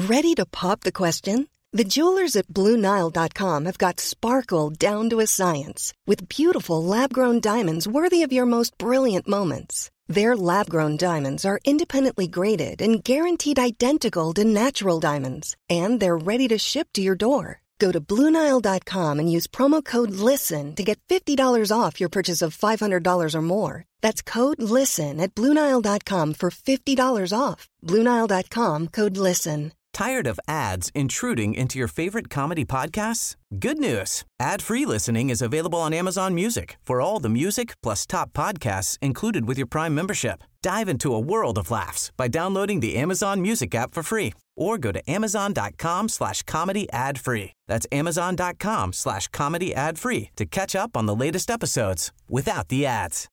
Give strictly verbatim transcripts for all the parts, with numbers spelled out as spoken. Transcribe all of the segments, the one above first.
Ready to pop the question? The jewelers at Blue Nile dot com have got sparkle down to a science with beautiful lab-grown diamonds worthy of your most brilliant moments. Their lab-grown diamonds are independently graded and guaranteed identical to natural diamonds, and they're ready to ship to your door. Go to Blue Nile dot com and use promo code LISTEN to get fifty dollars off your purchase of five hundred dollars or more. That's code LISTEN at Blue Nile dot com for fifty dollars off. Blue Nile dot com, code LISTEN. Tired of ads intruding into your favorite comedy podcasts? Good news. Ad-free listening is available on Amazon Music for all the music plus top podcasts included with your Prime membership. Dive into a world of laughs by downloading the Amazon Music app for free or go to amazon.com slash comedy ad free. That's amazon.com slash comedy ad free to catch up on the latest episodes without the ads.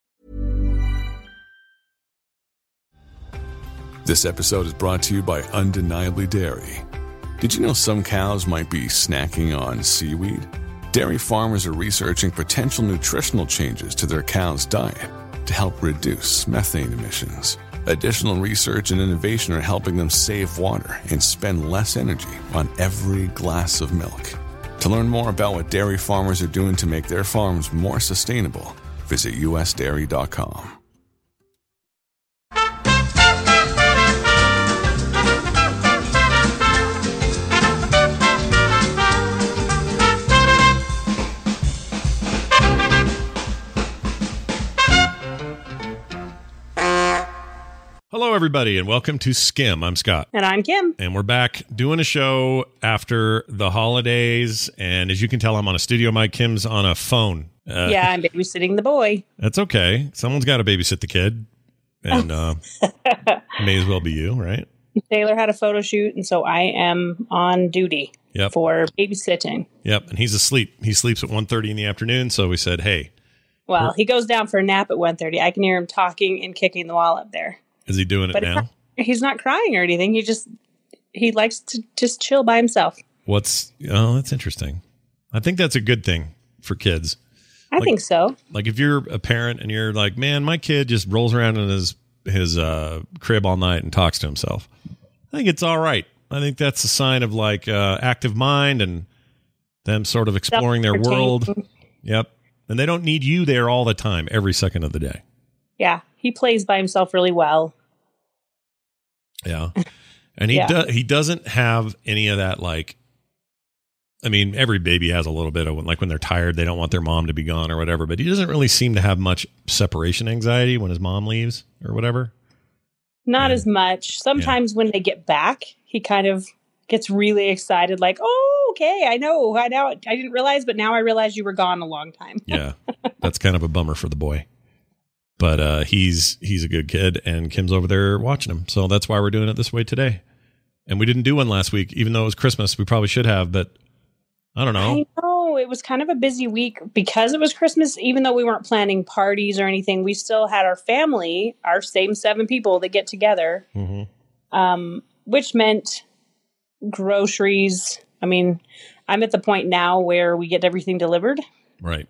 This episode is brought to you by Undeniably Dairy. Did you know some cows might be snacking on seaweed? Dairy farmers are researching potential nutritional changes to their cows' diet to help reduce methane emissions. Additional research and innovation are helping them save water and spend less energy on every glass of milk. To learn more about what dairy farmers are doing to make their farms more sustainable, visit U S dairy dot com. Hello, everybody, and welcome to Skim. I'm Scott. And I'm Kim. And we're back doing a show after the holidays. And as you can tell, I'm on a studio mic. Kim's on a phone. Uh, yeah, I'm babysitting the boy. That's okay. Someone's got to babysit the kid. And uh, may as well be you, right? Taylor had a photo shoot, and so I am on duty yep. for babysitting. Yep, and he's asleep. He sleeps at one thirty in the afternoon, so we said, hey. Well, he goes down for a nap at one thirty. I can hear him talking and kicking the wall up there. Is he doing it but now? He's not crying or anything. He just, he likes to just chill by himself. What's, oh, that's interesting. I think that's a good thing for kids. I like, think so. Like if you're a parent and you're like, man, my kid just rolls around in his, his uh, crib all night and talks to himself. I think it's all right. I think that's a sign of like uh, active mind and them sort of exploring their world. Yep. And they don't need you there all the time, every second of the day. Yeah. He plays by himself really well. Yeah. And he yeah. does, he doesn't have any of that, like, I mean, every baby has a little bit of, like when they're tired, they don't want their mom to be gone or whatever, but he doesn't really seem to have much separation anxiety when his mom leaves or whatever. Not and, as much. Sometimes yeah. when they get back, he kind of gets really excited, like, oh, okay, I know. I now I didn't realize, but now I realize you were gone a long time. Yeah. That's kind of a bummer for the boy. But uh, he's he's a good kid, and Kim's over there watching him. So that's why we're doing it this way today. And we didn't do one last week, even though it was Christmas. We probably should have, but I don't know. I know. It was kind of a busy week because it was Christmas. Even though we weren't planning parties or anything, we still had our family, our same seven people that get together, mm-hmm. um, which meant groceries. I mean, I'm at the point now where we get everything delivered. Right.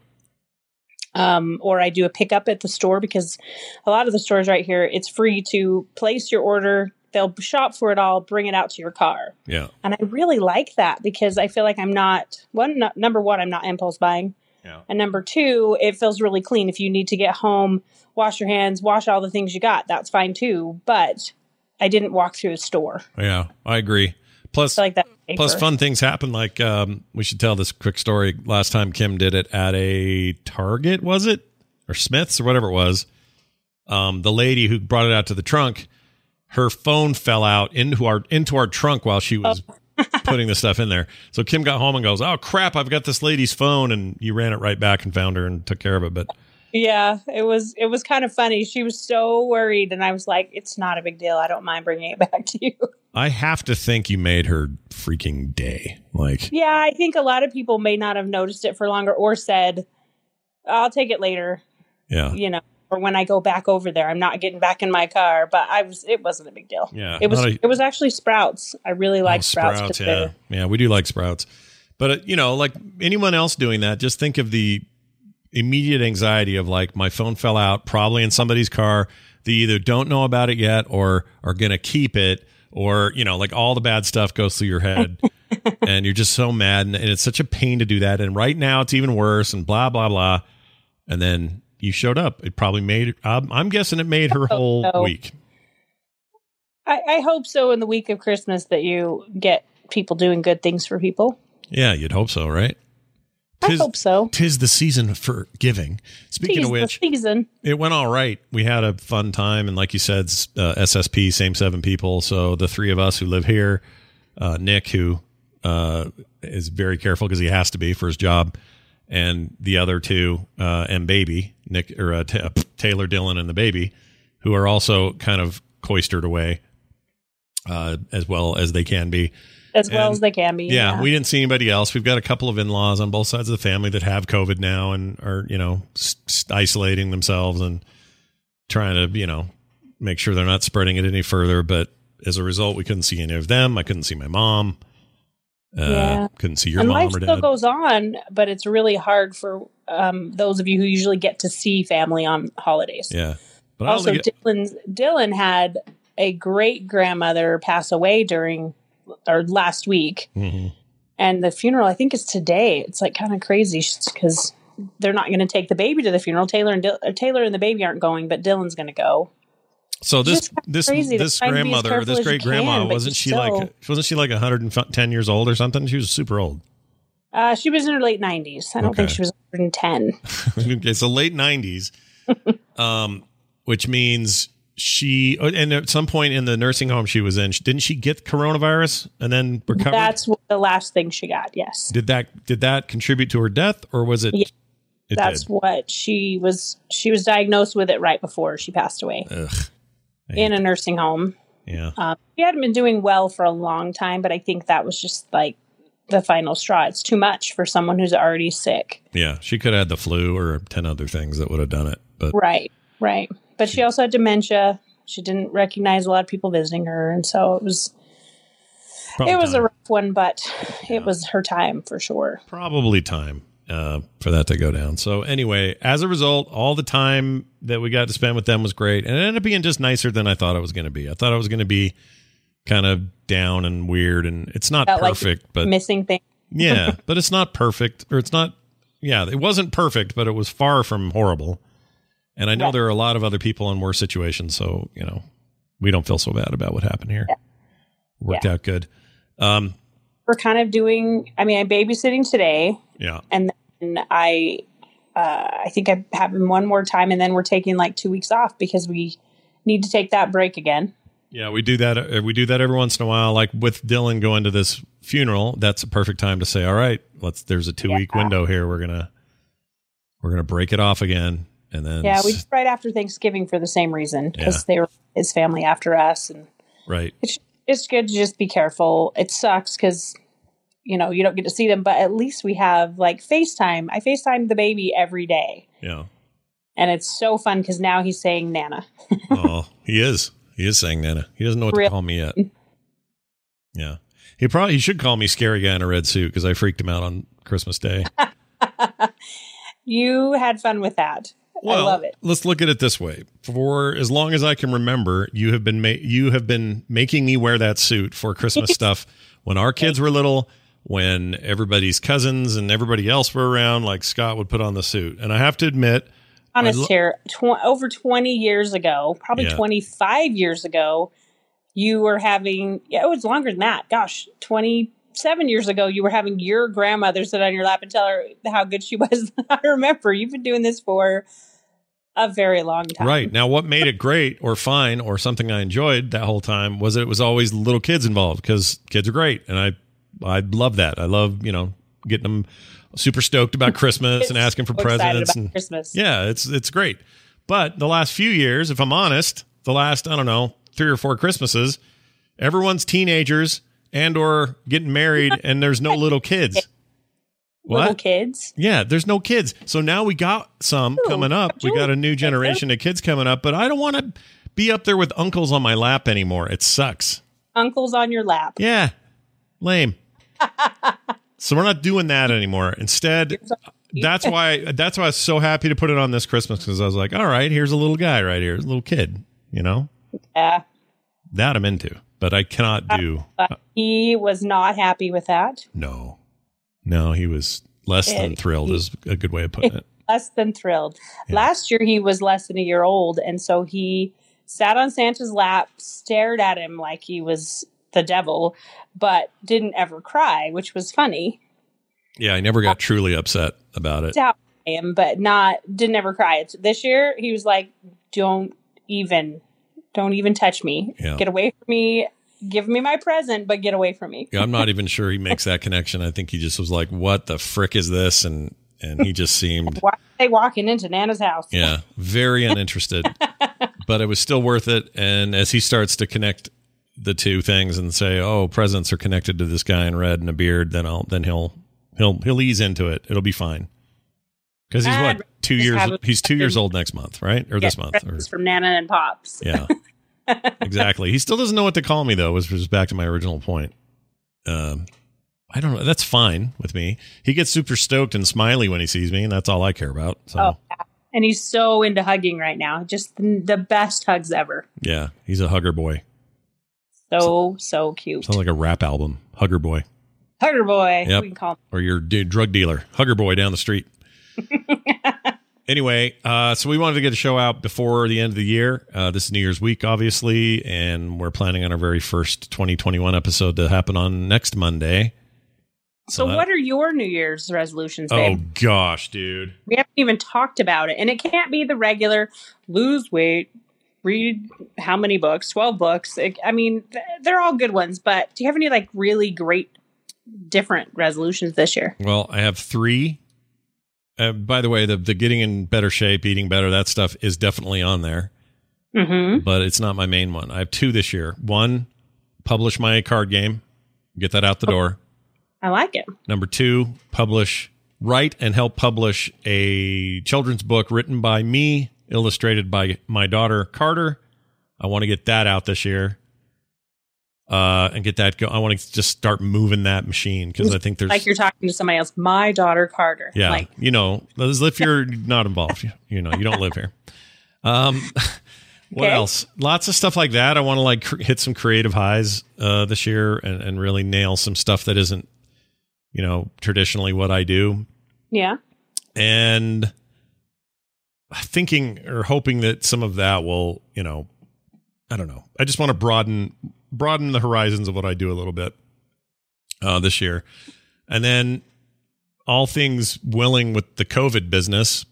Um, or I do a pickup at the store because a lot of the stores right here, it's free to place your order. They'll shop for it all, bring it out to your car. Yeah. And I really like that because I feel like I'm not, one, not, number one, I'm not impulse buying. Yeah. And number two, it feels really clean. If you need to get home, wash your hands, wash all the things you got, that's fine too. But I didn't walk through a store. Yeah, I agree. Plus, I like that plus fun things happen. Like um, we should tell this quick story. Last time Kim did it at a Target, was it? Or Smith's or whatever it was. Um, the lady who brought it out to the trunk, her phone fell out into our into our trunk while she was oh. putting the stuff in there. So Kim got home and goes, oh, crap, I've got this lady's phone. And you ran it right back and found her and took care of it. But yeah, it was it was kind of funny. She was so worried. And I was like, it's not a big deal. I don't mind bringing it back to you. I have to think you made her freaking day. Like, yeah, I think a lot of people may not have noticed it for longer or said, I'll take it later. Yeah. You know, or when I go back over there, I'm not getting back in my car. But I was, it wasn't a big deal. Yeah. It was, a, it was actually Sprouts. I really like oh, Sprouts. Sprouts yeah. Yeah. We do like Sprouts. But, uh, you know, like anyone else doing that, just think of the immediate anxiety of like, my phone fell out, probably in somebody's car. They either don't know about it yet or are going to keep it, or, you know, like all the bad stuff goes through your head and you're just so mad. And, and it's such a pain to do that. And right now it's even worse and blah, blah, blah. And then you showed up. It probably made, um, I'm guessing it made her whole so. week. I, I hope so in the week of Christmas that you get people doing good things for people. Yeah, you'd hope so, right? Tis, I hope so. 'Tis the season for giving. Speaking Tis of which, the season. It went all right. We had a fun time. And like you said, uh, S S P, same seven people. So the three of us who live here, uh, Nick, who uh, is very careful because he has to be for his job, and the other two, uh, and baby, Nick or uh, t- Taylor, Dylan, and the baby, who are also kind of cloistered away uh, as well as they can be. As well and, as they can be. Yeah, yeah, we didn't see anybody else. We've got a couple of in-laws on both sides of the family that have COVID now and are, you know, s- isolating themselves and trying to, you know, make sure they're not spreading it any further. But as a result, we couldn't see any of them. I couldn't see my mom. Uh, yeah. Couldn't see your and mom life or dad. still goes on, but it's really hard for um, those of you who usually get to see family on holidays. Yeah. But also, I don't think it- Dylan's, Dylan had a great grandmother pass away during or last week. Mm-hmm. And the funeral, I think, is today. It's like kind of crazy because they're not going to take the baby to the funeral. Taylor and Dil- Taylor and the baby aren't going, but Dylan's going to go. So this this this grandmother, this great grandma, wasn't she still, like wasn't she like one hundred ten years old or something? She was super old. Uh, she was in her late nineties. I don't okay. think she was one hundred ten. Okay, so late nineties, um, which means she, and at some point in the nursing home she was in, didn't she get coronavirus and then recover? That's the last thing she got. Yes. Did that did that contribute to her death, or was it? Yeah, it that's did? what she was. She was diagnosed with it right before she passed away. Ugh, in a nursing home. Yeah. Um, she hadn't been doing well for a long time, but I think that was just like the final straw. It's too much for someone who's already sick. Yeah, she could have had the flu or ten other things that would have done it. But right, right. But she also had dementia. She didn't recognize a lot of people visiting her, and so it was Probably it was time. a rough one, but yeah. It was her time for sure. Probably time uh, for that to go down. So anyway, as a result, all the time that we got to spend with them was great, and it ended up being just nicer than I thought it was going to be. I thought it was going to be kind of down and weird, and it's not Felt perfect, like but missing things. Yeah, but it's not perfect, or it's not. Yeah, it wasn't perfect, but it was far from horrible. And I know right. there are a lot of other people in worse situations, so, you know, we don't feel so bad about what happened here. Yeah. Worked yeah. out good. Um, We're kind of doing, I mean, I'm babysitting today. Yeah. And then I, uh, I think I'm having one more time, and then we're taking like two weeks off because we need to take that break again. Yeah, we do that. We do that every once in a while. Like with Dylan going to this funeral, that's a perfect time to say, all right, let's, there's a two yeah. week window here. We're going to, we're going to break it off again. And then yeah, we just right after Thanksgiving for the same reason, because yeah. they were his family after us, and right. It's it's good to just be careful. It sucks because you know you don't get to see them, but at least we have like FaceTime. I FaceTime the baby every day. Yeah, and it's so fun because now he's saying Nana. Oh, he is. He is saying Nana. He doesn't know what really? to call me yet. Yeah, he probably he should call me Scary Guy in a Red Suit because I freaked him out on Christmas Day. You had fun with that. Well, I love it. Let's look at it this way. For as long as I can remember, you have been ma- you have been making me wear that suit for Christmas stuff. When our kids were little, when everybody's cousins and everybody else were around, like Scott would put on the suit. And I have to admit, honest lo- here, tw- over twenty years ago, probably yeah. twenty-five years ago, you were having, yeah, it was longer than that. Gosh, twenty-seven years ago, you were having your grandmother sit on your lap and tell her how good she was. I remember you've been doing this for a very long time. Right. Now, what made it great or fine or something I enjoyed that whole time was that it was always little kids involved, because kids are great. And I, I love that. I love, you know, getting them super stoked about Christmas and asking for so presents. And Christmas. Yeah, it's, it's great. But the last few years, if I'm honest, the last, I don't know, three or four Christmases, everyone's teenagers and or getting married and there's no little kids. What? Little kids? Yeah, there's no kids. So now we got some Ooh, coming up. We got a new generation of kids coming up, but I don't want to be up there with uncles on my lap anymore. It sucks. Uncles on your lap. Yeah. Lame. So we're not doing that anymore. Instead, that's why that's why I was so happy to put it on this Christmas, because I was like, all right, here's a little guy right here, a little kid, you know? Yeah. That I'm into. but I cannot do. Uh, he was not happy with that. No, no, he was less It- than thrilled he- is a good way of putting it. Less than thrilled. Yeah. Last year he was less than a year old, and so he sat on Santa's lap, stared at him like he was the devil, but didn't ever cry, which was funny. Yeah, I never got truly upset about it. Doubt him, but not didn't ever cry. It's, this year he was like, "Don't even, don't even touch me. Yeah. Get away from me. Give me my present, but get away from me." Yeah, I'm not even sure he makes that connection. I think he just was like, "What the frick is this?" And and he just seemed, Why are they walking into Nana's house? yeah, very uninterested. But it was still worth it. And as he starts to connect the two things and say, "Oh, presents are connected to this guy in red and a beard," then I'll then he'll he'll he'll ease into it. It'll be fine. Because he's I'd what two just years? have a- He's two years old next month, right? Or this Get month? Or, presents from Nana and Pops. yeah, exactly. He still doesn't know what to call me though. Which was back to my original point. Um, I don't know. That's fine with me. He gets super stoked and smiley when he sees me, and that's all I care about. So Oh, yeah. And he's so into hugging right now. Just the, the best hugs ever. yeah, he's a hugger boy. So, so cute. Sounds like a rap album, Hugger Boy, Hugger boy. Yep. We can call him. or your d- drug dealer, Hugger Boy down the street. Anyway, uh, so we wanted to get a show out before the end of the year. Uh, this is New Year's week, obviously, and we're planning on our very first twenty twenty-one episode to happen on next Monday. So, that- what are your New Year's resolutions, Oh babe? gosh, dude! We haven't even talked about it. And it can't be the regular lose weight, read how many books, twelve books. It, I mean, th- they're all good ones, but do you have any like really great different resolutions this year? Well, I have three. Uh, by the way, the the getting in better shape, eating better, that stuff is definitely on there, Mm-hmm. but it's not my main one. I have two this year. One, publish my card game, get that out the door. I like it. Number two, publish, write and help publish a children's book written by me, illustrated by my daughter, Carter. I want to get that out this year. Uh, and get that go. I want to just start moving that machine because I think there's Like you're talking to somebody else. My daughter, Carter. yeah, Like, you know, as if you're not involved, you, you know, you don't live here. Um, what Okay. else? Lots of stuff like that. I want to like cr- hit some creative highs uh, this year and, and really nail some stuff that isn't, you know, traditionally what I do. yeah. And thinking or hoping that some of that will, you know, I don't know. I just want to broaden broaden the horizons of what I do a little bit uh, this year. And then all things willing with the COVID business,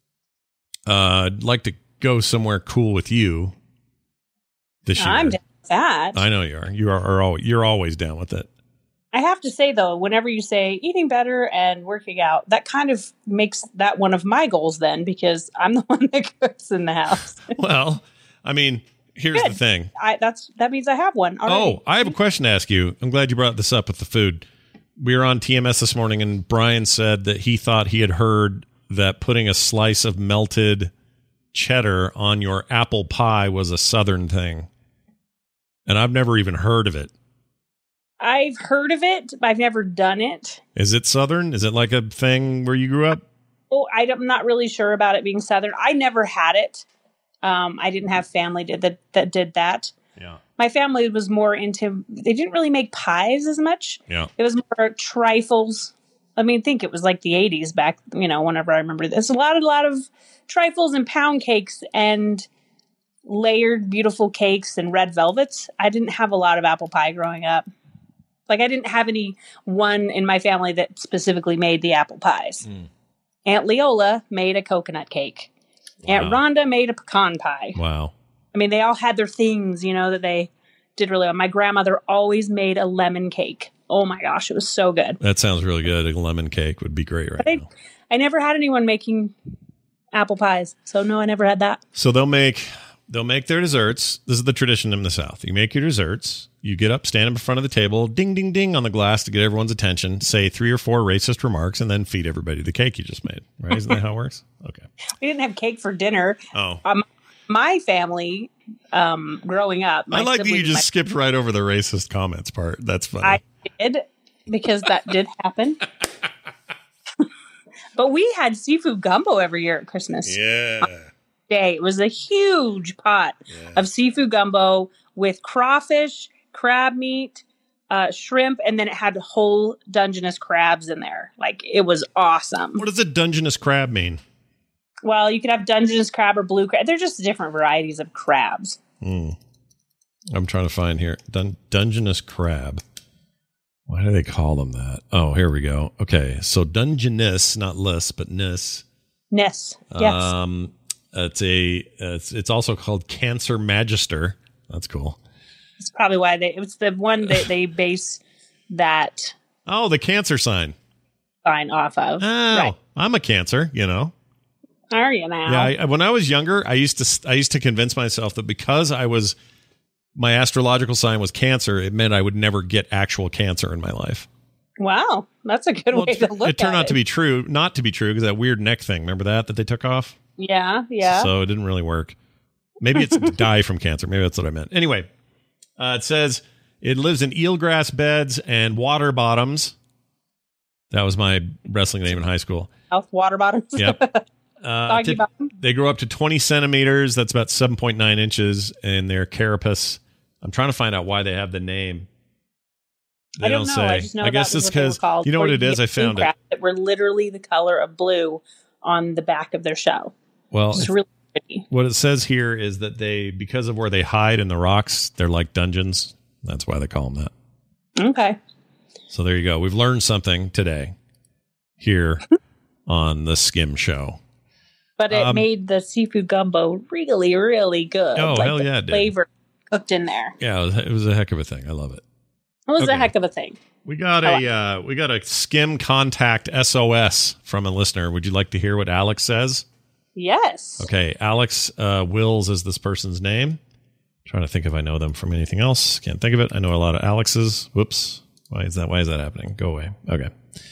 uh, I'd like to go somewhere cool with you this year. I'm down with that. I know you are. You are, are always, you're always down with it. I have to say, though, whenever you say eating better and working out, that kind of makes that one of my goals then, because I'm the one that cooks in the house. Well, I mean, here's Good. the thing. I, that's that means I have one already. Oh, I have a question to ask you. I'm glad you brought this up with the food. We were on T M S this morning, and Brian said that he thought he had heard that putting a slice of melted cheddar on your apple pie was a Southern thing. And I've never even heard of it. I've heard of it, but I've never done it. Is it Southern? Is it like a thing where you grew up? Oh, I don't- I'm not really sure about it being Southern. I never had it. Um, I didn't have family did that that did that. Yeah. My family was more into. They didn't really make pies as much. Yeah. It was more trifles. I mean, think it was like the eighties back. You know, whenever I remember this, a lot, a lot of trifles and pound cakes and layered beautiful cakes and red velvets. I didn't have a lot of apple pie growing up. Like I didn't have any one in my family that specifically made the apple pies. Mm. Aunt Leola made a coconut cake. Aunt Wow. Rhonda made a pecan pie. Wow. I mean, they all had their things, you know, that they did really well. My grandmother always made a lemon cake. Oh my gosh, it was so good. That sounds really good. A lemon cake would be great right But I, now. I never had anyone making apple pies. So no, I never had that. So they'll make they'll make their desserts. This is the tradition in the South. You make your desserts. You get up, stand up in front of the table, ding, ding, ding on the glass to get everyone's attention, say three or four racist remarks, and then feed everybody the cake you just made. Right? Isn't that how it works? Okay. We didn't have cake for dinner. Oh. Um, my family, um, growing up, my I like that you siblings, just my- skipped right over the racist comments part. That's funny. I did, because that did happen. But we had seafood gumbo every year at Christmas yeah. Day. It was a huge pot Yeah. of seafood gumbo with crawfish, crab meat, uh, shrimp, and then it had whole Dungeness crabs in there. Like, it was awesome. What does a Dungeness crab mean? Well, you could have Dungeness crab or blue crab. They're just different varieties of crabs. Mm. I'm trying to find here. Dun- Dungeness crab. Why do they call them that? Oh, here we go. Okay, so Dungeness, not less, but ness. Ness, yes. Um, it's a. It's it's also called Cancer Magister. That's cool. That's probably why they. It was the one that they base that. Oh, the cancer sign. Sign off of. Oh, right. I'm a Cancer. You know. Are you now? Yeah. I, when I was younger, I used to. I used to convince myself that because I was. My astrological sign was Cancer. It meant I would never get actual cancer in my life. Wow, that's a good well, way it, to look at it. It turned out to be true, not to be true, because that weird neck thing. Remember that that they took off? Yeah, yeah. So it didn't really work. Maybe it's die from cancer. Maybe that's what I meant. Anyway, uh, it says it lives in eelgrass beds and water bottoms. That was my wrestling name in high school. South water bottoms. Yep. Uh, Doggy bottom. They grow up to twenty centimeters. That's about seven point nine inches in their carapace. I'm trying to find out why they have the name. They I don't, don't know. say. I just know I guess that it's because because you know what it is. I found it. That were literally the color of blue on the back of their shell. Well, it's really pretty. What it says here is that they, because of where they hide in the rocks, they're like dungeons. That's why they call them that. Okay. So there you go. We've learned something today here on the Skim Show. But it um, made the seafood gumbo really, really good. Oh, like hell the yeah, it did. Flavor cooked in there. Yeah, it was, it was a heck of a thing. I love it. It was Okay. a heck of a thing. We got I a uh, we got a Skim contact S O S from a listener. Would you like to hear what Alex says? Yes. Okay, Alex uh, Wills is this person's name. Trying to think if I know them from anything else. Can't think of it. I know a lot of Alexes. Whoops. Why is that? Why is that happening? Go away. Okay.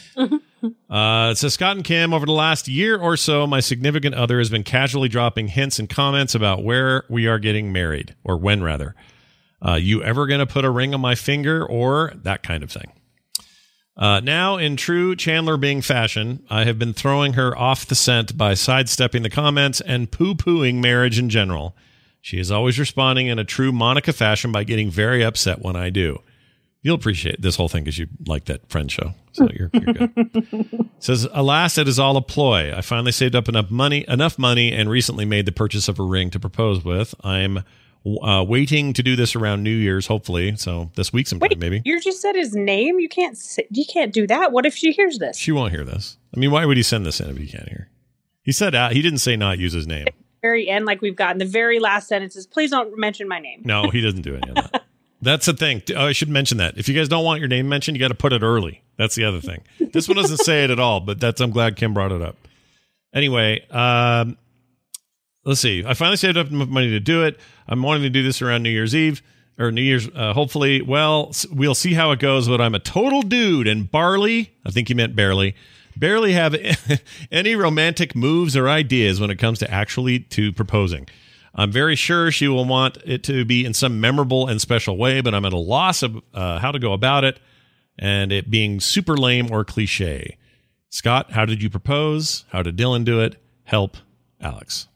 Uh, it says, Scott and Kim, over the last year or so, my significant other has been casually dropping hints and comments about where we are getting married, or when rather. Uh, you ever going to put a ring on my finger, or that kind of thing. Uh, now, in true Chandler Bing fashion, I have been throwing her off the scent by sidestepping the comments and poo-pooing marriage in general. She is always responding in a true Monica fashion by getting very upset when I do. You'll appreciate this whole thing because you like that Friends show. So you're, you're good. Says, alas, it is all a ploy. I finally saved up enough money, enough money and recently made the purchase of a ring to propose with. I'm uh, waiting to do this around New Year's, hopefully. So this week sometime, Wait, maybe. You just said his name? You can't say, you can't do that. What if she hears this? She won't hear this. I mean, why would he send this in if he can't hear? He said uh, he didn't say not use his name. Very end, like we've gotten the very last sentences. Please don't mention my name. No, he doesn't do any of that. That's the thing. Oh, I should mention that. If you guys don't want your name mentioned, you got to put it early. That's the other thing. This one doesn't say it at all, but that's I'm glad Kim brought it up. Anyway, um, let's see. I finally saved up enough money to do it. I'm wanting to do this around New Year's Eve or New Year's, uh, hopefully. Well, we'll see how it goes, but I'm a total dude and barely, I think you meant barely, barely have any romantic moves or ideas when it comes to actually to proposing. I'm very sure she will want it to be in some memorable and special way, but I'm at a loss of uh, how to go about it and it being super lame or cliche. Scott, how did you propose? How did Dylan do it? Help, Alex.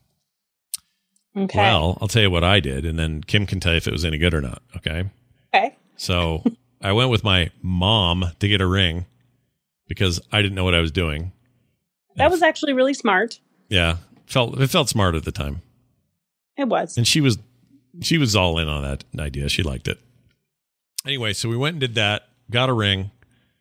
Okay. Well, I'll tell you what I did, and then Kim can tell you if it was any good or not, okay? Okay. So I went with my mom to get a ring because I didn't know what I was doing. That was actually really smart. Yeah. Felt, it felt smart at the time. It was. And she was she was all in on that idea. She liked it. Anyway, so we went and did that, got a ring,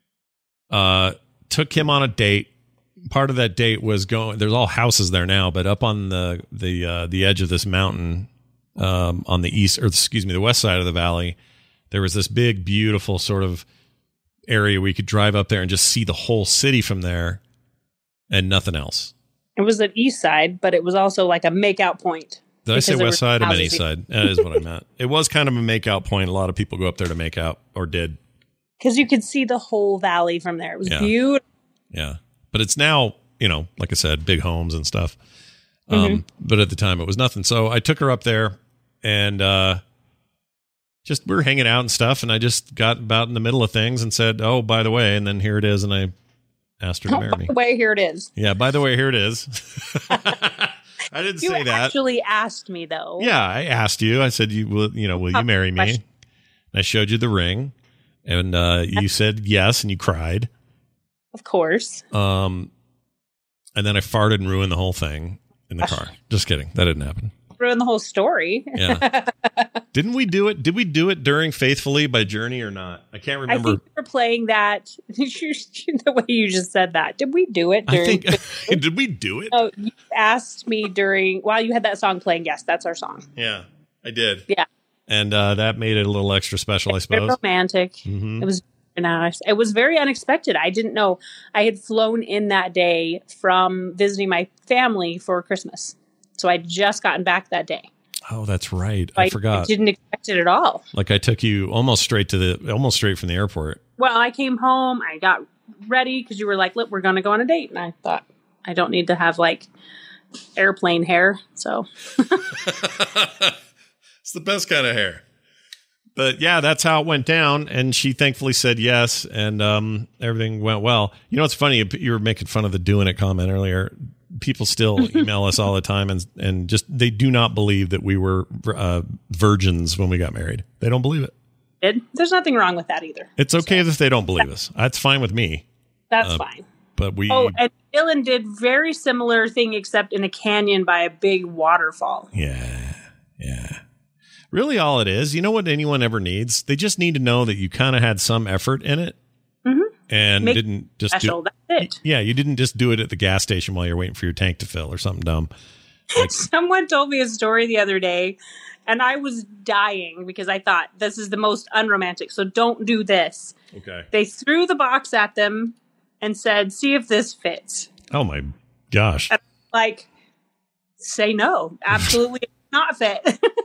uh, took him on a date. Part of that date was going, there's all houses there now, but up on the the uh, the edge of this mountain, um, on the east, or excuse me, the west side of the valley, there was this big, beautiful sort of area where you could drive up there and just see the whole city from there and nothing else. It was the east side, but it was also like a makeout point. Did I say Because there west were side? I meant houses east side. That is what I meant. It was kind of a makeout point. A lot of people go up there to make out, or did. Because you could see the whole valley from there. It was Yeah. beautiful. Yeah. But it's now, you know, like I said, big homes and stuff. Um, Mm-hmm. But at the time, it was nothing. So I took her up there and uh, just we were hanging out and stuff. And I just got about in the middle of things and said, oh, by the way. And then here it is. And I asked her to Oh, marry by me. the way, here it is. Yeah. By the way, here it is. I didn't You say that. actually asked me, though. Yeah, I asked you. I said, "You will, you know, will you marry me?" Question. I showed you the ring, and uh, you said yes, and you cried. Of course. Um, and then I farted and ruined the whole thing in the car. Just kidding. That didn't happen. Ruined the whole story. Yeah. Didn't we do it? Did we do it during Faithfully by Journey or not? I can't remember. I think we were playing that. The way you just said that. Did we do it during? I think. Did we do it? Oh, you asked me during while you had that song playing. Yes, that's our song. Yeah, I did. Yeah. And uh, that made it a little extra special, I suppose. Very romantic. Mm-hmm. It was nice. It was very unexpected. I didn't know. I had flown in that day from visiting my family for Christmas. So I'd just gotten back that day. Oh, that's right. I, I forgot. I didn't expect it at all. Like I took you almost straight to the, almost straight from the airport. Well, I came home. I got ready because you were like, look, we're going to go on a date. And I thought, I don't need to have like airplane hair. So it's the best kind of hair. But yeah, that's how it went down. And she thankfully said yes. And um, everything went well. You know, it's funny. You were making fun of the doing it comment earlier. People still email us all the time and and just they do not believe that we were uh, virgins when we got married. They don't believe it. It, there's nothing wrong with that either. It's okay so. if they don't believe us. That's fine with me. That's uh, fine. But we. Oh, and Dylan did very similar thing except in a canyon by a big waterfall. Yeah, yeah. Really, all it is. You know what anyone ever needs? They just need to know that you kind of had some effort in it. Mm-hmm. And Make didn't just special. do That's it. Yeah, you didn't just do it at the gas station while you're waiting for your tank to fill or something dumb. Like, someone told me a story the other day, and I was dying because I thought this is the most unromantic. So don't do this. Okay. They threw the box at them and said, "See if this fits." Oh my gosh! And like, say no, absolutely not fit.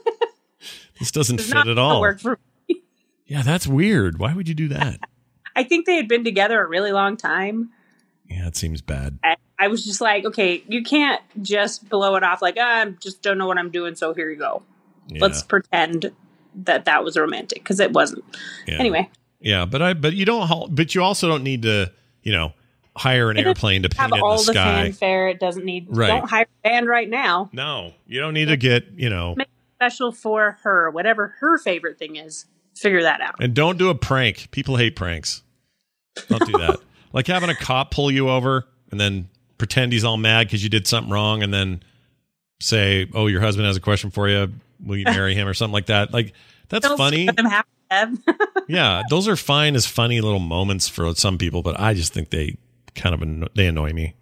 This doesn't Does fit not at all. Work for me. Yeah, that's weird. Why would you do that? I think they had been together a really long time. Yeah, it seems bad. I, I was just like, okay, you can't just blow it off like, oh, I just don't know what I'm doing, so here you go. Yeah. Let's pretend that that was romantic, because it wasn't. Yeah. Anyway. Yeah, but I but you don't but you also don't need to, you know, hire an it airplane to paint have it in all the the sky. fanfare. It doesn't need. Right. Don't hire a band right now. No, you don't need to get, you know. Make it special for her, whatever her favorite thing is. Figure that out. And don't do a prank. People hate pranks. Don't do that. Like having a cop pull you over and then pretend he's all mad because you did something wrong and then say, oh, your husband has a question for you. Will you marry him or something like that? Like, that's Don't funny. let them have them. Yeah, those are fine as funny little moments for some people, but I just think they kind of anno- they annoy me.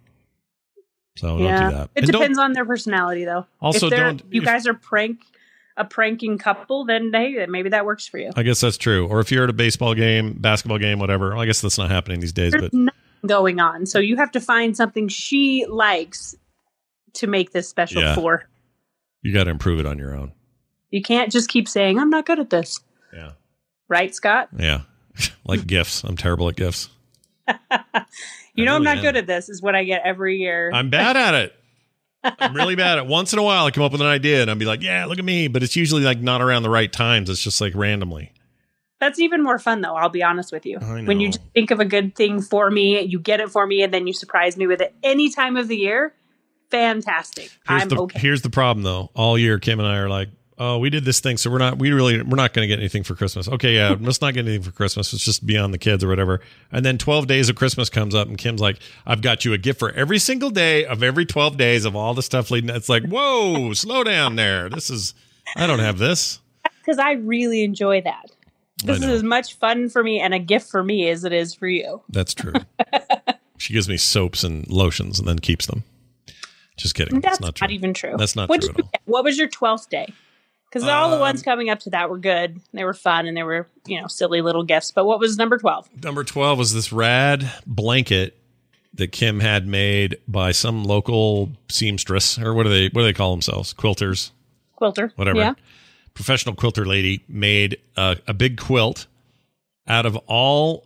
So yeah. don't do that. It And depends on their personality, though. Also, if they're- don't- You if- guys are prank a pranking couple, then hey, maybe that works for you. I guess that's true. Or if you're at a baseball game, basketball game, whatever. Well, I guess that's not happening these days. There's But nothing going on, so you have to find something she likes to make this special Yeah. for. you got to improve it on your own. You can't just keep saying, "I'm not good at this." Yeah. Right, Scott? Yeah. Like gifts. I'm terrible at gifts. You I know, I'm really not am. good at this, is what I get every year. I'm bad at it. I'm really bad at it. Once in a while, I come up with an idea and I'll be like, yeah, look at me. But it's usually like not around the right times. It's just like randomly. That's even more fun, though. I'll be honest with you. I When you know. just think of a good thing for me, you get it for me, and then you surprise me with it any time of the year. Fantastic. Here's I'm the, okay. Here's the problem, though. All year, Kim and I are like, oh, we did this thing. So we're not, we really, we're not going to get anything for Christmas. Okay. Yeah. Let's not get anything for Christmas. Let's just be on the kids or whatever. And then twelve days of Christmas comes up and Kim's like, I've got you a gift for every single day of every twelve days of all the stuff leading. It's like, whoa, slow down there. This is, I don't have this. Because I really enjoy that. This is know. as much fun for me and a gift for me as it is for you. That's true. She gives me soaps and lotions and then keeps them. Just kidding. That's That's not true. not even true. That's not what true did at you all. get? What was your twelfth day? Because all the Um, ones coming up to that were good. They were fun and they were, you know, silly little gifts. But what was number twelve? Number twelve was this rad blanket that Kim had made by some local seamstress, or what do they what do they call themselves? Quilters, Quilter. whatever. Yeah. Professional quilter lady made a, a big quilt out of all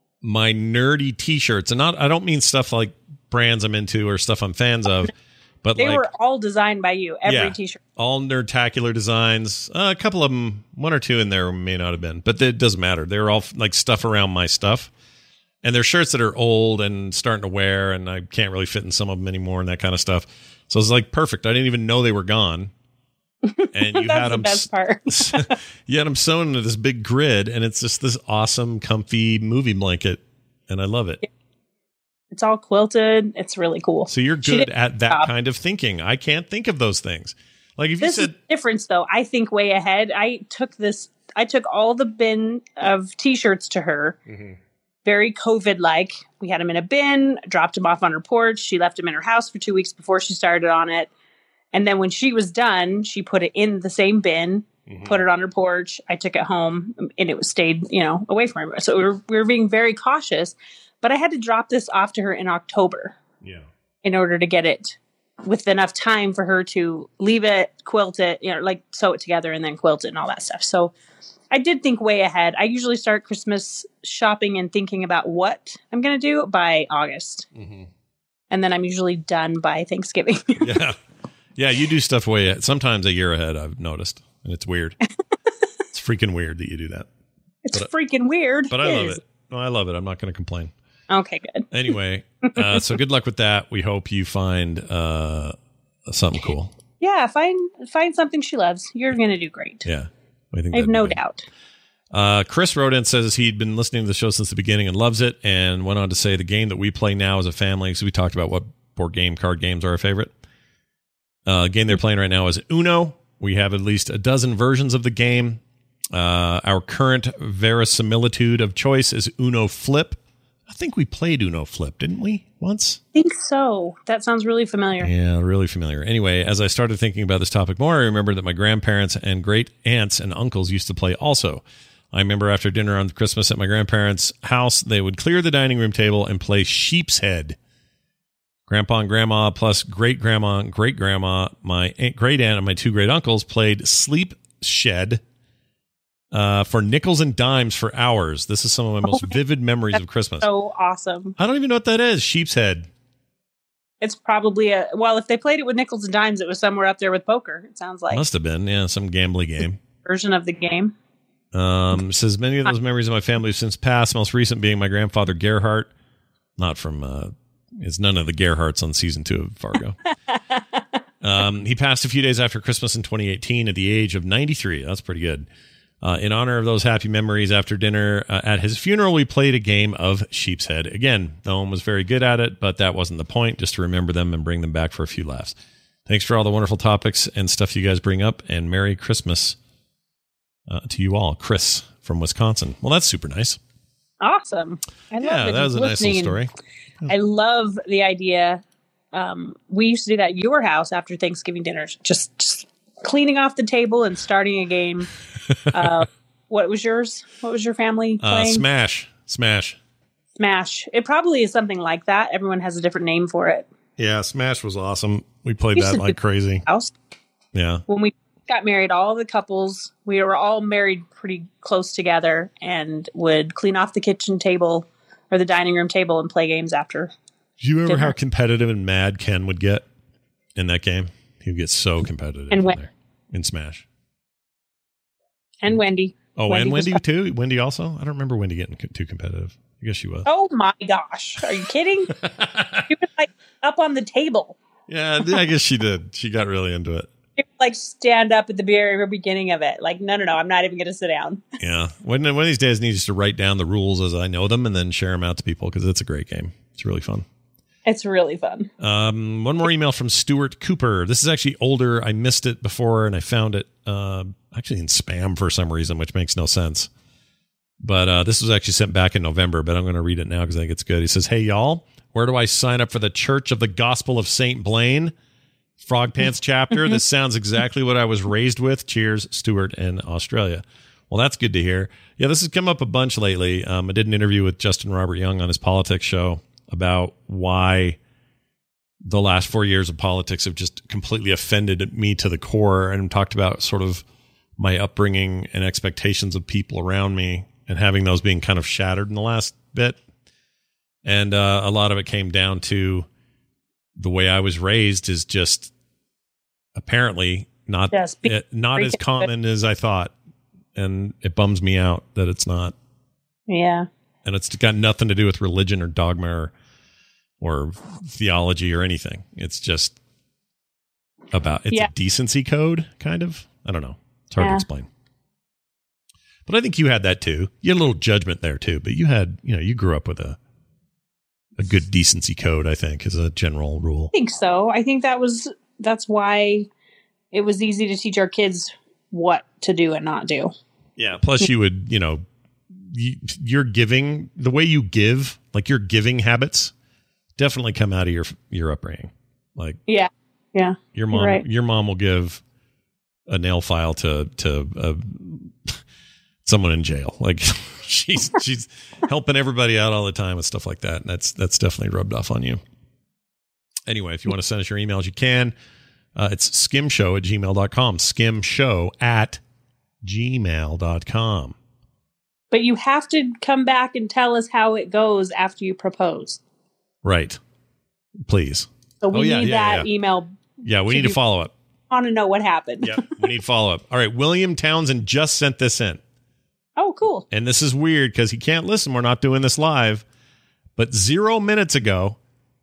my nerdy T-shirts, and not I don't mean stuff like brands I'm into or stuff I'm fans of, but They like were all designed by you. Every Yeah. t-shirt. all nerdtacular designs. Uh, a couple of them, one or two in there may not have been, but it doesn't matter. They were all like stuff around my stuff. And they're shirts that are old and starting to wear, and I can't really fit in some of them anymore and that kind of stuff. So it's like perfect. I didn't even know they were gone. And you That's had the them best part. you had them sewn into this big grid, and it's just this awesome, comfy movie blanket, and I love it. It's all quilted. It's really cool. So you're She good did at that job. kind of thinking. I can't think of those things. Like if This you is said, the difference, though. I think way ahead. I took this. I took all the bin of T-shirts to her. Mhm. Very COVID-like. We had them in a bin, dropped them off on her porch. She left them in her house for two weeks before she started on it. And then when she was done, she put it in the same bin, Mhm. put it on her porch. I took it home, and it was stayed, you know, away from her. So we were, we were being very cautious. But I had to drop this off to her in October yeah, in order to get it with enough time for her to leave it, quilt it, you know, like sew it together and then quilt it and all that stuff. So I did think way ahead. I usually start Christmas shopping and thinking about what I'm going to do by August. Mhm. And then I'm usually done by Thanksgiving. yeah, yeah. You do stuff way ahead, sometimes a year ahead. I've noticed, and it's weird. It's freaking weird that you do that. It's But- freaking weird. But I love is. it. No, I love it. I'm not going to complain. Okay, good. Anyway, uh, so good luck with that. We hope you find uh, something cool. Yeah, find find something she loves. You're going to do great. Yeah, I think I have that'd be no good. doubt. Uh, Chris wrote in, says he'd been listening to the show since the beginning and loves it, and went on to say the game that we play now as a family, so we talked about what board game, card games are our favorite. Uh, the game they're playing right now is Uno. We have at least a dozen versions of the game. Uh, our current verisimilitude of choice is Uno Flip. I think we played Uno Flip, didn't we, once? I think so. That sounds really familiar. Yeah, really familiar. Anyway, as I started thinking about this topic more, I remembered that my grandparents and great aunts and uncles used to play also. I remember after dinner on Christmas at my grandparents' house, they would clear the dining room table and play Sheep's Head. Grandpa and grandma plus great grandma and great grandma, my aunt, great aunt and my two great uncles played Sleep Shed uh, for nickels and dimes for hours. This is some of my most vivid memories of Christmas. So awesome. I don't even know what that is. Sheep's Head. It's probably a, well, if they played it with nickels and dimes, it was somewhere up there with poker. It sounds like Must have been, yeah, some gambling game. version of the game. Um, it says many of those memories of my family have since passed. Most recent being my grandfather Gerhardt, not from. Uh, it's none of the Gerhardts on season two of Fargo. um, he passed a few days after Christmas in twenty eighteen at the age of ninety-three. That's pretty good. Uh, in honor of those happy memories, after dinner uh, at his funeral, we played a game of Sheep's Head. Again, no one was very good at it, but that wasn't the point. Just to remember them and bring them back for a few laughs. Thanks for all the wonderful topics and stuff you guys bring up, and Merry Christmas. Uh, to you all, Chris from Wisconsin. Well, that's super nice. Awesome. I love Yeah, it. that was a nice little Listening story. and I love the idea. Um, we used to do that at your house after Thanksgiving dinners, just, just cleaning off the table and starting a game. Uh, what was yours? What was your family Uh, playing? Smash. Smash. Smash. It probably is something like that. Everyone has a different name for it. Yeah, Smash was awesome. We played Used that to like do- crazy. House. Yeah. When we got married, all the couples, we were all married pretty close together and would clean off the kitchen table or the dining room table and play games after. Do you remember Dinner. how competitive and mad Ken would get in that game? He would get so competitive And in when- there in Smash. And Wendy. Oh, Wendy and was Wendy too? Wendy also? I don't remember Wendy getting co- too competitive. I guess she was. Oh my gosh. Are you kidding? She was like up on the table. Yeah, I guess she did. She got really into it. She would like stand up at the very beginning of it. Like, no, no, no, I'm not even going to sit down. Yeah. One, one of these days, I need to write down the rules as I know them and then share them out to people because it's a great game. It's really fun. It's really fun. Um, one more email from Stuart Cooper. This is actually older. I missed it before and I found it uh, actually in spam for some reason, which makes no sense. But uh, this was actually sent back in November, but I'm going to read it now because I think it's good. He says, "Hey, y'all, where do I sign up for the Church of the Gospel of Saint Blaine Frog Pants chapter? This sounds exactly what I was raised with. Cheers, Stuart in Australia." Well, that's good to hear. Yeah, this has come up a bunch lately. Um, I did an interview with Justin Robert Young on his politics show about why the last four years of politics have just completely offended me to the core, and talked about sort of my upbringing and expectations of people around me and having those being kind of shattered in the last bit. And uh, a lot of it came down to the way I was raised is just apparently not, Yes, be- it, not as freaking common as I thought. And it bums me out that it's not. Yeah. And it's got nothing to do with religion or dogma or, or theology or anything. It's just about. It's Yeah. a decency code, kind of. I don't know. It's hard Yeah. to explain. But I think you had that too. You had a little judgment there too, but you had, you know, you grew up with a a good decency code, I think, is a general rule. I think so. I think that was that's why it was easy to teach our kids what to do and not do. Yeah. Plus, you would, you know, you, your giving, the way you give, like your giving habits, definitely come out of your your upbringing. Like, Yeah. Yeah. your mom, Right. your mom will give a nail file to to uh, someone in jail. Like, she's she's helping everybody out all the time with stuff like that, and that's that's definitely rubbed off on you. Anyway, if you want to send us your emails, you can. Uh, it's skimshow at gmail dot com. Skimshow at gmail dot com. But you have to come back and tell us how it goes after you propose. Right. Please. So we Oh, yeah, need yeah, that yeah. email. Yeah, we To need to be- follow up. I want to know what happened. Yep, we need follow up. All right, William Townsend just sent this in. Oh, cool. And this is weird because he can't listen. We're not doing this live. But zero minutes ago,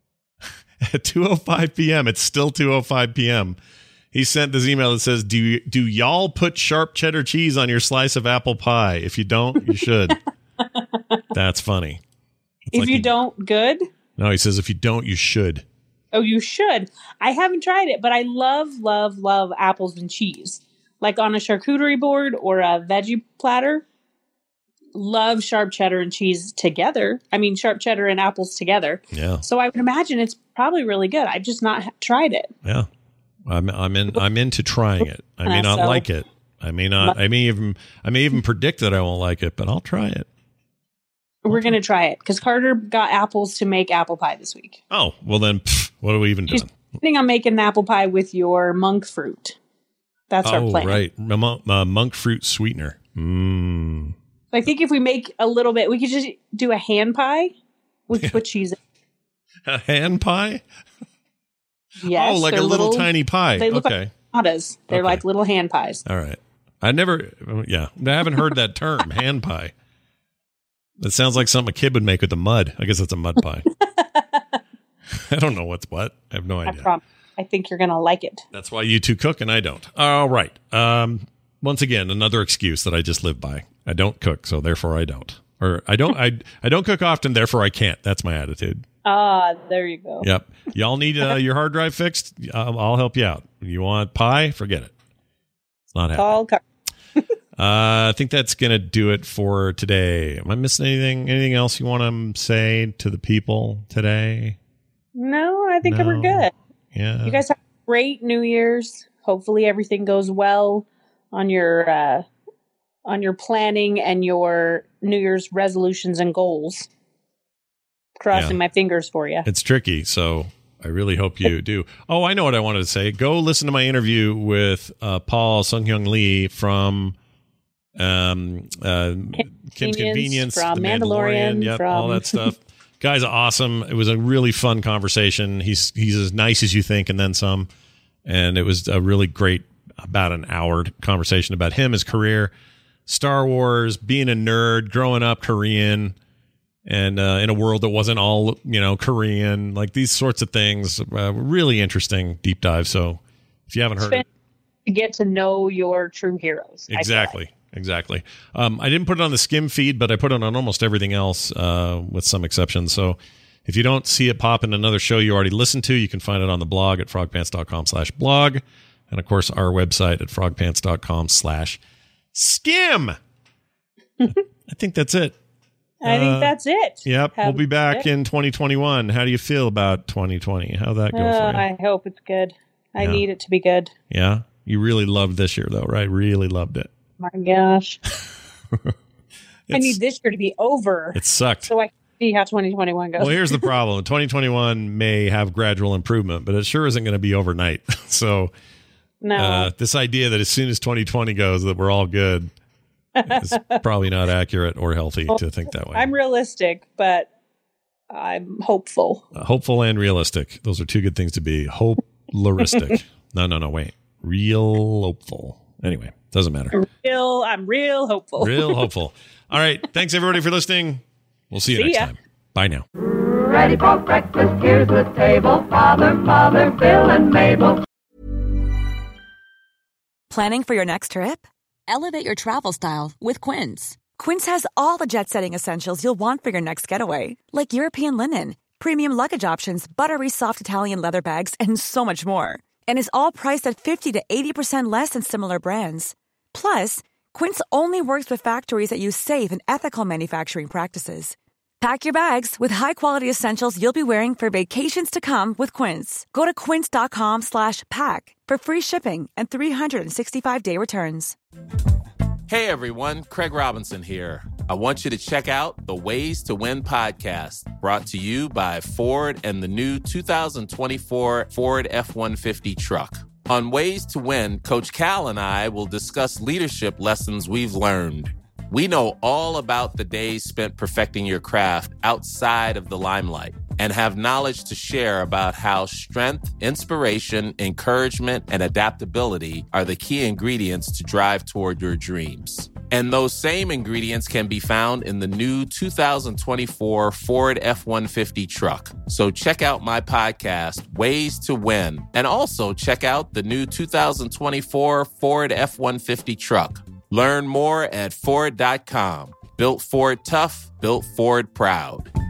at two oh five p.m., it's still two oh five p.m., he sent this email that says, do you, do y'all put sharp cheddar cheese on your slice of apple pie? If you don't, you should. That's funny. It's If like you he- don't, good. No, he says, if you don't, you should. Oh, you should. I haven't tried it, but I love, love, love apples and cheese. Like on a charcuterie board or a veggie platter. Love sharp cheddar and cheese together. I mean, sharp cheddar and apples together. Yeah. So I would imagine it's probably really good. I've just not ha- tried it. Yeah. I'm I'm in I'm into trying it. I may Uh, not so- like it. I may not I may even I may even predict that I won't like it, but I'll try it. We're going to try it because Carter got apples to make apple pie this week. Oh, well then pff, what are we even She's doing? planning on making an apple pie with your monk fruit. That's our Oh, plan. right. Mon- uh, monk fruit sweetener. Mmm. I think if we make a little bit, we could just do a hand pie with put cheese in. A hand pie? Yes, oh, like a they're little, tiny pie. They look Okay. like panadas. They're Okay. like little hand pies. All right. I never, yeah, I haven't heard that term, hand pie. That sounds like something a kid would make with the mud. I guess it's a mud pie. I don't know what's what. I have no I idea. promise. I think you're going to like it. That's why you two cook and I don't. All right. Um, once again, another excuse that I just live by. I don't cook, so therefore I don't. Or I don't. I I don't cook often, therefore I can't. That's my attitude. Ah, there you go. Yep. Y'all need uh, your hard drive fixed? I'll, I'll help you out. You want pie? Forget it. It's not happening. Call Car- Uh, I think that's gonna do it for today. Am I missing anything? Anything else you want to say to the people today? No, I think No. we're good. Yeah. You guys have a great New Year's. Hopefully everything goes well on your uh, on your planning and your New Year's resolutions and goals. Crossing Yeah. my fingers for you. It's tricky, so I really hope you do. Oh, I know what I wanted to say. Go listen to my interview with uh, Paul Sung-Hyung Lee from um, uh, Kim's Convenience, from The Mandalorian, yep, from- all that stuff. Guy's awesome. It was a really fun conversation. He's he's as nice as you think, and then some. And it was a really great, about an hour conversation about him, his career, Star Wars, being a nerd, growing up Korean, and uh, in a world that wasn't all, you know, Korean, like these sorts of things. Uh, really interesting deep dive. So if you haven't heard it, To get to know your true heroes. I feel exactly, like. exactly. Um, I didn't put it on the Skim feed, but I put it on almost everything else, uh, with some exceptions. So if you don't see it pop in another show you already listened to, you can find it on the blog at frogpants.com slash blog. And of course, our website at frogpants.com slash skim. I think that's it. I think Uh, that's it. Yep. Have we'll be back it. in twenty twenty-one. How do you feel about twenty twenty? How'd that go Uh, for you? I hope it's good. I Yeah. need it to be good. Yeah. You really loved this year though, right? Really loved it. My gosh. I It's- need this year to be over It sucked. so I can see how twenty twenty-one goes. Well, here's the problem. twenty twenty-one may have gradual improvement, but it sure isn't going to be overnight. So no. uh, this idea that as soon as twenty twenty goes that we're all good is probably not accurate or healthy to think that way. I'm realistic, but I'm hopeful. Uh, hopeful and realistic. Those are two good things to be. Hope-leristic. no, no, no, wait. Real hopeful. Anyway, doesn't matter. Real, I'm real hopeful. Real hopeful. All right. Thanks, everybody, for listening. We'll see you See next ya. time. Bye now. Ready for breakfast, here's the table. Father, Mother, Bill, and Mabel. Planning for your next trip? Elevate your travel style with Quince. Quince has all the jet-setting essentials you'll want for your next getaway, like European linen, premium luggage options, buttery soft Italian leather bags, and so much more. And is all priced at fifty to eighty percent less than similar brands. Plus, Quince only works with factories that use safe and ethical manufacturing practices. Pack your bags with high-quality essentials you'll be wearing for vacations to come with Quince. Go to quince.com slash pack for free shipping and three sixty-five day returns. Hey everyone, Craig Robinson here. I want you to check out the Ways to Win podcast, brought to you by Ford and the new two thousand twenty-four Ford F one fifty truck. On Ways to Win, Coach Cal and I will discuss leadership lessons we've learned. We know all about the days spent perfecting your craft outside of the limelight and have knowledge to share about how strength, inspiration, encouragement, and adaptability are the key ingredients to drive toward your dreams. And those same ingredients can be found in the new two thousand twenty-four Ford F one fifty truck. So check out my podcast, Ways to Win, and also check out the new two thousand twenty-four Ford F one fifty truck. Learn more at Ford dot com. Built Ford tough, built Ford proud.